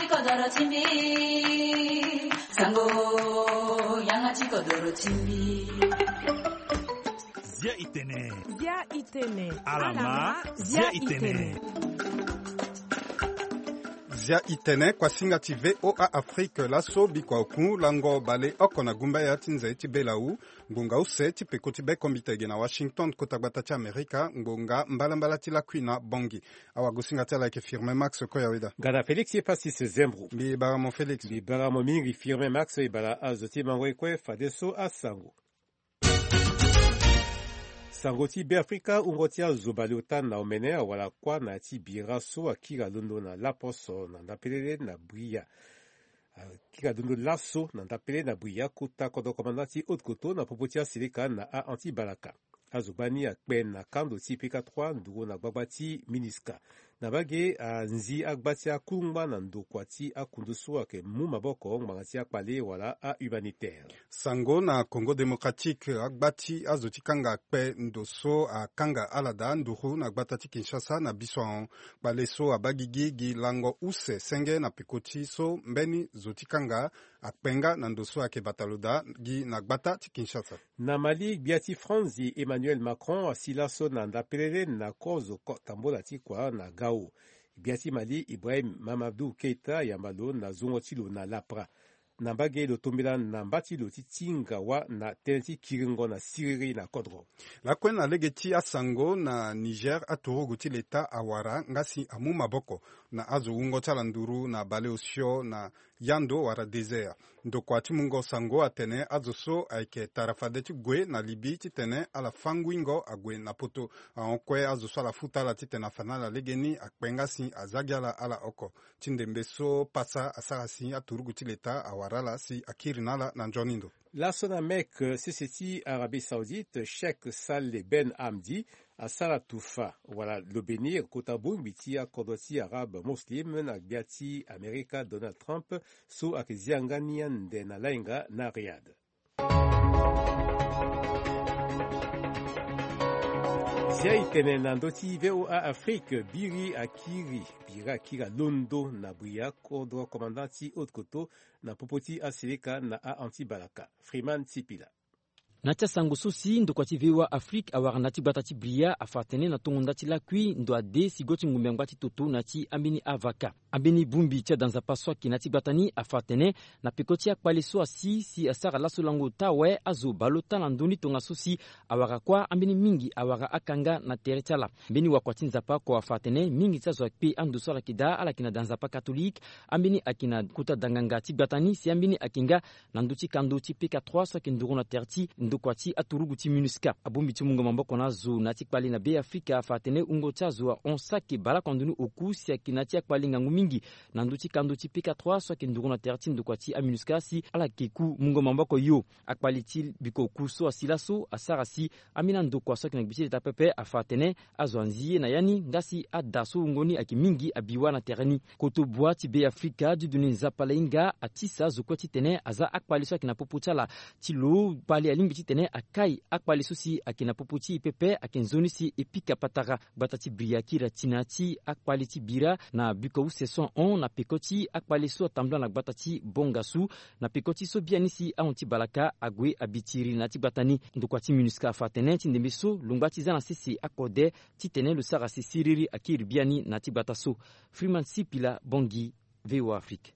kodoro chimbi sango yangachi kodoro chimbi Zia itene alama Zia itene Zia itene kwa singati VOA Afrique laso bikwa oku lango bale oko na gumba ya tinza iti belau ngunga use ti pekoti be kombitege na Washington kota gbatachi Amerika ngunga mbala ti la kwina bongi awa gusingati ala ke firme Max koya weda Gana Felix ye pasi se zembru bi baramo Felix bi baramo mingi firme Max e bala azoti mangwe kwe fadeso asango Sangoti be Afrika ungoti azobaliota na omene wala kwa na ti biraso akira londo na laposo na ndapelele na bria akira londo laso na ndapelele na bria kuta kodo komandati otkoto na popoti asilika na a anti balaka azobani akpe na kando ti PK3 ndugo na gbabati miniska na bage nzi agbati akungba na ndokwa ti akundusu ake mu maboko ngmangati akpale wala a humanitaire sango na Congo Démocratique agbati azoti kanga akpe ndoso akanga alada nduru na gbatati Kinshasa na biso baleso abagigi gi lango use senge na pekoti so mbeni zoti kanga akpenga na ndoso ake bataloda gi na gbatati Kinshasa na Mali biati Franzi Emmanuel Macron asilaso na ndapelele na kozo tambola ti kwa na gao biati Mali Ibrahim Mamadou Keita yambalo na zongotilo na lapra na mbage lotombela na mbatilo ti tinga wa na teneti kiringo na siriri na kodro la kwena legeti asango na Niger aturugu ti leta awara ngasi amu maboko na azo ungo tala nduru na bale osio na yando wara desert ndokwa ti mungo sango atene azo so aike tarafade ti gwe na libi ti tene ala fanguingo agwe na poto aonkwe azo so ala futa la ti tene afanala legeni akpenga si azagiala ala oko ti ndembe so pasa asara si aturugu ti leta awara si akiri nala na njonindo. Laso na mek CCT Arabie Saoudite Sheikh Saleh Ben Hamdi asala tufa wala lobenir kota bumbi ti akodoti arabe muslim na biati Amerika Donald Trump so akiziangania nde na lainga na Riyadh. Zia itene na ndoti VOA Afrique biri akira londo na bria kodro komandanti otkoto na popoti asilika na a anti balaka Freeman Tsipila na tia sango susi ndo kwa TV Afrique awara na ti bata ti bria afatene na tongo ndati la kui ndo ade sigoti ngumbe ngwati tutu na ti ambini avaka ambini bumbi tia danza paswa ki na ti batani afatene na pekoti akpale so si asara laso lango tawe azo balota na nduni tonga susi awara kwa ambini mingi awara akanga na teretala ambini wakwati nzapa kwa afatene mingi tsazo akpe andu sala kida ala kina danza pa katolike ambini akina kuta danganga ti batani si ambini akinga na nduti kando ti PK3 so kinduru na terti ndokwati aturugu ti MINUSCA abombi ti mungo mamboko na zo na ti kpali na be Afrika afatene ungo ti azo a onsaki bala kondunu oku si akina ti akpali ngangu mingi na nduti kando ti PK3 so kinduru na terti ndokwati a MINUSCA si ala keku mungo mamboko yo akpali ti biko oku so asilaso asara si amina ndokwa so kina gbiti ta pepe afatene azo anzie na yani ngasi adaso ngoni aki mingi abiwa na tereni koto bua ti be Afrika du duni zapalenga atisa zo kwati tene aza akpali so kina poputala ti lo pali alimbi ti tene akai akpali susi akina poputi pepe akenzoni si epika patara batati briakira tinati akpali ti bira na biko saison on na pekoti akpali so tambla na batati bongasu na pekoti so bianisi aunti balaka agwe abitiri na ti batani ndokwati MINUSCA fatene ti ndembeso lungbati za na sisi akode ti tene lo sara si siriri akiri biani na ti bataso Freeman Sipila Bongi VOA Afrique.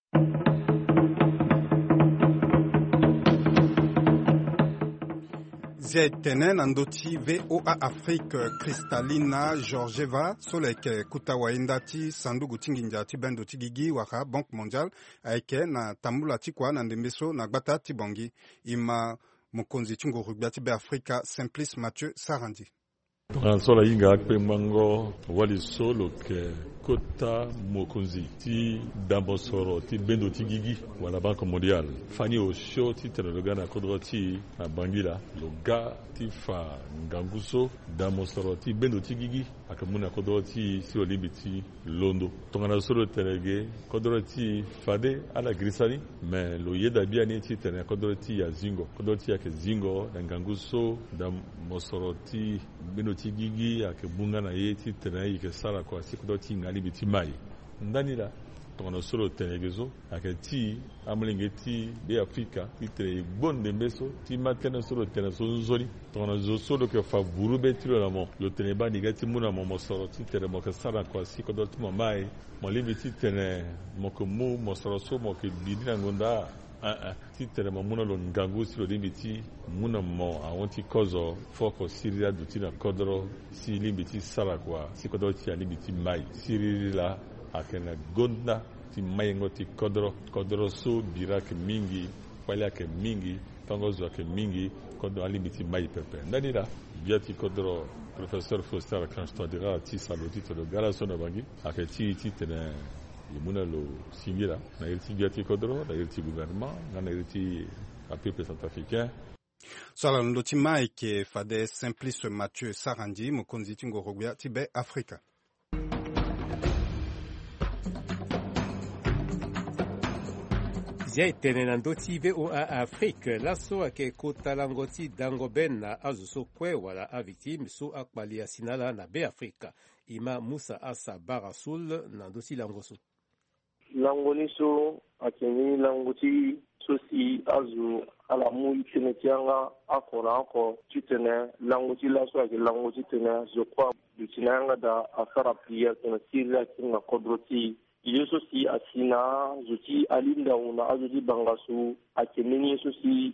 Tene na ndoti VOA Afrique Kristalina Georgieva soleke kutawa indati sandugu tinginja ti bendo ti gigi waka Banque Mondiale aike na tambula ti kwa na ndembeso na gbata ti bongi ima mokonzi ti nguru gbia ti be Afrika Simplice Mathieu Sarandi. Ransola inga akpe mango wali solo ke kota mokonzi ti dambosoro ti bendo ti gigi wala Banque Mondiale fani o show ti tereloga na kodro ti na bangila loga ti fa nganguso dambosoro ti bendo ti gigi akamuna kodro ti si olibi ti londo tongana solo terege kodro ti fade ala grisani me lo yeda biani ti tene kodro ti ya zingo kodro ti ya ke zingo na nganguso dambosoro ti bendo ti gigi ake bunga na ye ti tene yi ke sala kwa si kodro ti ngali biti mai ndani la tono solo tenegezo akati amlingeti be Afrika titre bon dembeso ti matena solo tena sonzori tono zo solo ke fa burube tilo la mo lo teneba nigati muna mo soro ti tere mo kasara kwa si ko dot mo mai mo libiti tene mo ko mu mo soro so mo ke bidina ngonda ti tere mo muna lo ngangu si lo libiti muna mo awonti kozo foko siria dutina kodro si libiti sara kwa si ko dot ya libiti mai sirila akena gonda ti mayengo ti kodro so birak mingi pale ke mingi tangozo ke mingi kodro alibiti mai pepe ndani la biati kodro professeur Foster Cranston dira ti saloti to do galaso na bangi akati ti tene imuna lo singira na irti biati kodro na irti gouvernement na irti a peuple centrafricain. Sala ndoti mai ke fade Simplice Mathieu Sarandi mokonzi tingo rogya tibe Afrika. Zia itene na ndoti VOA Afrique laso ake kota langoti dangoben na azuso kwe wala a victime so akpali ya sinala na be Afrika ima Musa Asa Barasul na ndoti langoso. Langoniso akeni langoti sosi azu ala mu itene tianga akora ako titene langoti laso ake langoti tene je crois dutinanga da afara prière tene sirra kinga kodroti Yeso si asina zuti alinda una azuti bangasu akemeni yeso si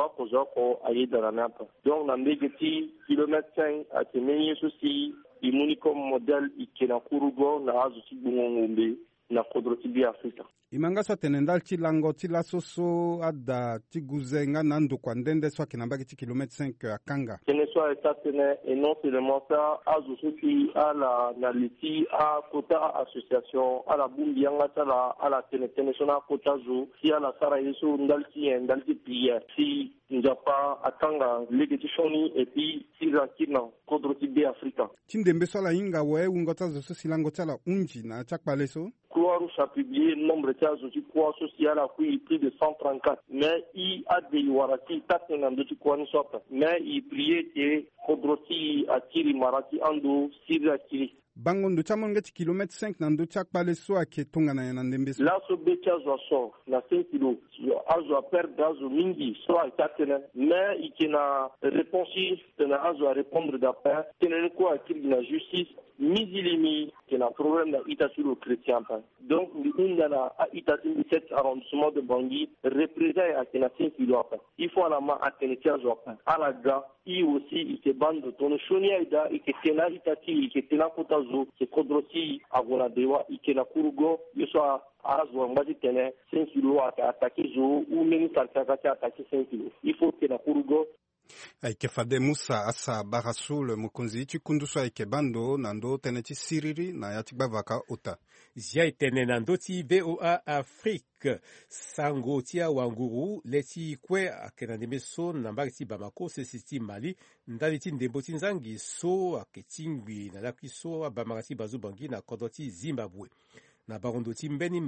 zoko ayeda napa donc na mbegeti kilomètre 5 akemeni yeso si imuni comme modèle ikena kurugo na azuti bungongombe na kodroti bi Afrika imanga so tenendal ti lango ti la soso ada ti guzenga nando kwa ndende so kinambaki ti kilomètre 5 akanga tene so eta tene et non seulement ça azuti ki ala na liti a kota association ala bumbi yanga tala ala tene so na kota zo si ala sara yeso ndalti prière si njapa akanga legeti shoni et puis si zakina kodroti bi Afrika tindembe so la inga we ungota zo so silango tala unji na chakpaleso Croix-Rouge a publié le nombre de cas de croix sociale à plus de 134. Mais il a des warati, tatena de croix ne soit pas. Mais il priait que Kodroti atiri marati ando siri atiri. Bango ndo chamo ngeti kilomètre 5 na ndo chakpale so ake tonga na ndembe so. La so becha zo so na 5 kilo. Azo a perdre azo mingi so a tatena. Mais il kena réponse tena azo a répondre d'après. Tena ko atiri na justice. Mizilimi, qui est un problème d'Itasulu chrétien. Donc, l'Indana a Itasulu 7 arrondissement de Bangui représente à Kenatien qui doit faire. Il faut à la main à Kenatien Joapin. À la gare, il aussi, il se bande de ton Chonia Ida, il se tena Itati, il se tena Kotazo, il se Kodrosi, à Gonadewa, il se la Kurugo, il soit à Zouambazi Tene, 5 kilos à attaquer Zo, ou même Sarkakati à attaquer 5 kilos. Il faut que la Kurugo. Aike fade Musa Asa Barasul mukunzi chikunduso aike bando nando teneti siriri na yatikba vaka ota. Zia itene nando ti VOA Afrique sango tia wanguru leti kwe akenandeme so nambaki ti Bamako sesiti Mali ndali ti ndembo ti nzangi so aketingwi na laki so abamarati bazubangi na kodoti Zimbabwe. Na barondo ti mbeni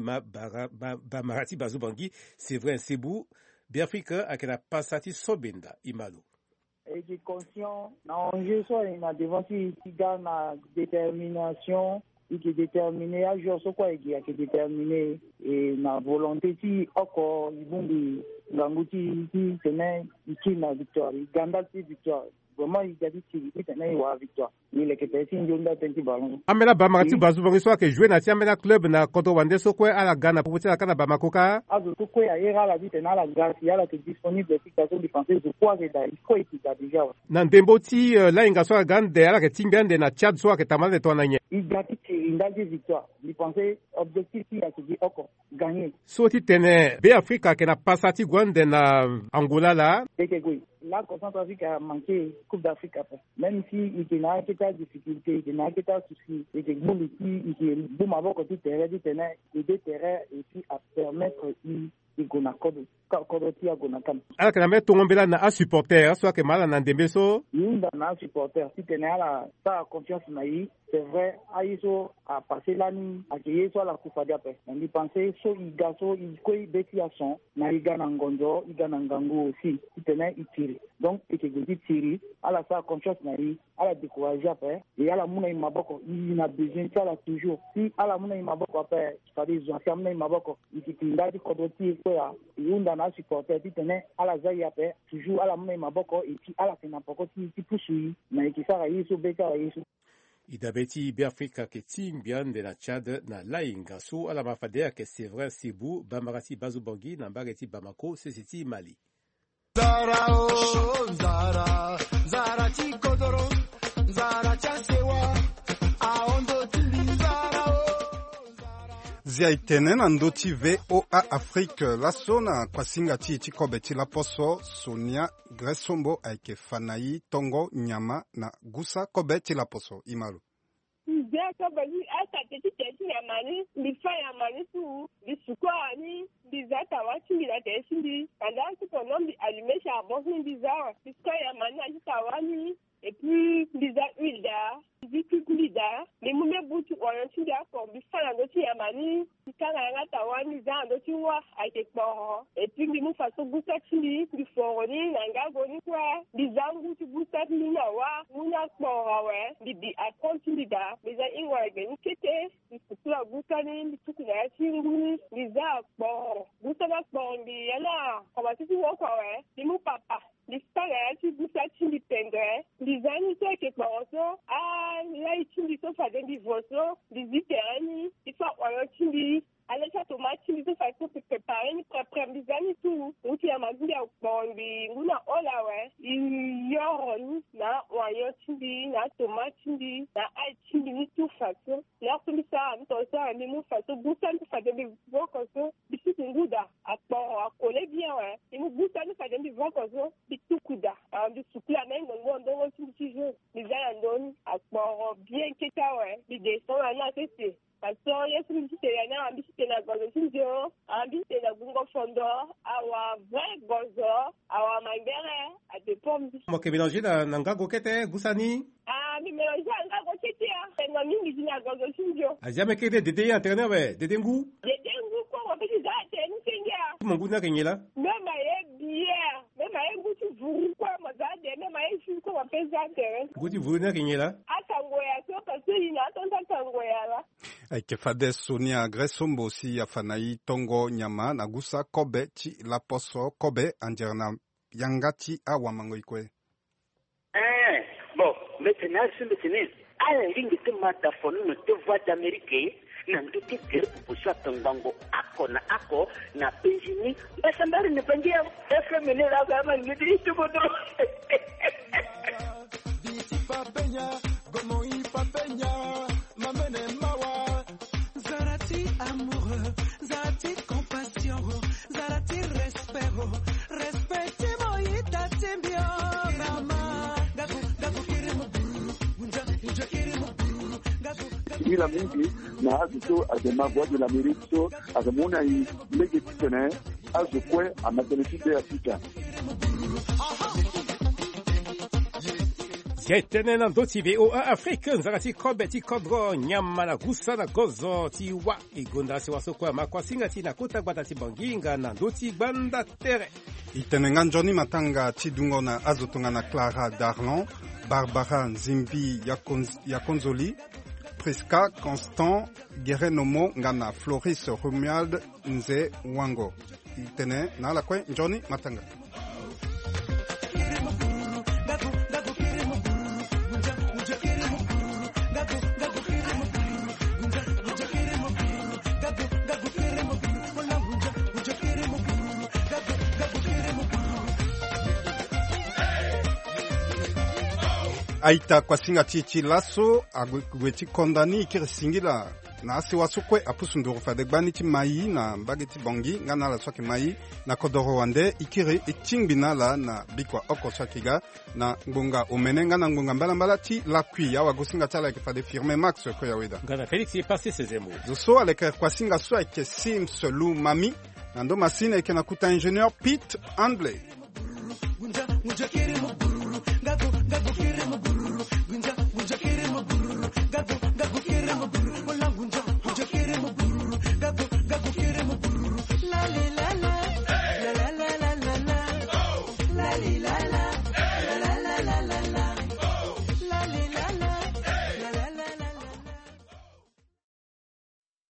bamarati bazubangi c'est vrai Cebu Biafrika akena pasati sobenda imalo. Et qui est conscient, l'enjeu soit na devant qui gagne la détermination, et qui est déterminé à jouer sur quoi, et qui est déterminé et la volonté qui encore ils vont dire l'angouti qui tenait qui la victoire, il gagne la victoire. Vraiment il a dit qu'il tenait la victoire. Il est que c'est une jonda tenti ballon. Amela Bamati Bazubangi soit que jouer na tiamela club na Koto Wande so quoi à la Ghana pour la kana Bamako ka. Azo to quoi ira la vie na la gare, il y a la disponible efficacité défensive de quoi c'est il faut qu'il a déjà. Na ndemboti la inga so gande ala ke tingande na Tchad so que tamale to na nye. Il gagne une victoire. Il pensait objectif qui a dit encore gagner. So ti tene be Africa que na passati gwande na Angola la. La Centrafrique a manqué Coupe d'Afrique après. Même si il y a des difficultés, il y a des soucis, il y a des boules il y a des boules avant que tout terrain, il y a des terrains et puis à permettre de Gonakodo. Alors que la mère tombela na a supporter soit que mal na ndembeso. Il y a un supporter si tu as la confiance na c'est vrai, Aïso a passé l'année à Kéyeso à la Koufadiape. On y pensait, so Igaso, Ikoi Betiason, Naiga Nangonzo, Iga Nangango aussi, il tenait, il tire. Donc, il était tiré, à la sa conscience, à la découragée après, et à la mouna Maboko, il n'a besoin de ça toujours. Si à la mouna Maboko après, c'est-à-dire, ils ont fermé Maboko, il était là, du Kodoti, quoi, et on a supporté, il tenait, à la Zaï après, toujours à la mouna Maboko, et puis à la Fénapoko, il pousse, mais qui s'arrête, il se idabeti Biafrika ke timbian de na Tchad na lainga so ala mafadea ke c'est vrai Sibu Bamarati Bazubangi na Mbageti Bamako sesiti Mali. Zara o Zara Zara chikodoro Zara chasewa aondo tilizara o Zia itene na ndoti VOA Afrique lasona kwa singa ti kobe ti la poso Sonia Gresombo aike Fanayi Tongo Nyama na Gusa kobe ti la poso Imalu. Zia kobe ni asa teti yamani lifa yamani tu bisukani bizata wati bila tesindi kanda tukonombi allumer charbon bizarre bisukani yamani ajitawani et puis biza huile bikulida mais mume butu orienté d'accord bifana ndoti yamani kana ngata wani za ndoti wa aikekpo et puis bimu faso buta chili biforoni nangago ni kwa bizangu tu buta mina wa muna kpo we bibi akontilida biza ingwa geni kete bisukula buta ni bitukuna chinguni biza kpo buta na kpo ndi yana kwa titi wo kwa we bimu papa l'histoire est tout ça qui dépendait les amis qui pensent ah là ils sont pas des divorces des italiens ils sont en Chili alors ça tomate ils sont fait pour préparer ni préparer des amis tout ou qui a mangé au bondi ou na ola ouais ils yoront na oyo Chili na tomate Chili na ai Chili ni tout façon là comme ça on ça ni nous façon bouton pour faire des divorces bisu nguda à coller bien ouais et nous bouton pour faire des divorces tukuda ndi sukula mengo ngondo ngotijije bizayandoni akporo bien ketawe bideso na tete paso yesu mtite na ambite na gozo sinjo ambite na bungo fondo awa vrai gozo awa mangere a de pombi mo ke mélanger na ngago kete gusani mi mélanger ngago kete na mingi zina gozo sinjo a jamais kete dede ya internet we dede ngu ko wa bidi za te nsenga mungu na kenyela mema ye bière mema ye nguti vuru kwa mazade mema ye shu ko wa pezade nguti vuru na kenyela atangoya so kasi ina tonta tangoya la aike fade Sonia Gresombo si ya Fanayi Tongo Nyama na Gusa kobe ti la poso kobe anjerna yangati awa mangoikwe bon maintenant c'est maintenant ala ringi te mata fonu te voix d'Amérique na nduti kere kupusha tangango ako na ako na penjini basambari ne pangia FMN la gama ngidi tubodo Biti papenya gomo i papenya mamene mawa Zarati amoureux Zarati compassion Zarati respect respect moita tembio mama gaku kirimo unja kirimo ila mingi na hazo azema voix de l'Amérique so azamuna i legitime azukwe amatenefide ya pita Yetene na ndoti VOA Afrique nzarati kobe ti kodro nyama na gusa na gozo ti wa igonda se waso kwa makwa singati na kota gbata ti banginga na ndoti banda tere itenenga Johnny Matanga ti dungo na azotonga na Clara Darlan Barbara Nzimbi Yakonzoli Priska Constant Guerenomo ngana Floris Romuald Nze Wango itene na la kwe Johnny Matanga aita kwa singa tichi laso agweti kondani ikiri singila na asi wasukwe apusu nduru fadegbani ti mai na mbageti bongi ngana la swaki mai na kodoro wande ikiri itingbina la na bikwa oko swakiga na ngunga omene ngana ngunga mbala ti lakui ya wagusinga tala kifade firme max ko ya weda ngana Felix est passé ses mots zoso aleka kwa singa so ake sim selu mami na ndo masine eke na kuta ingénieur Pete Handley unja kirimo gaku kirimo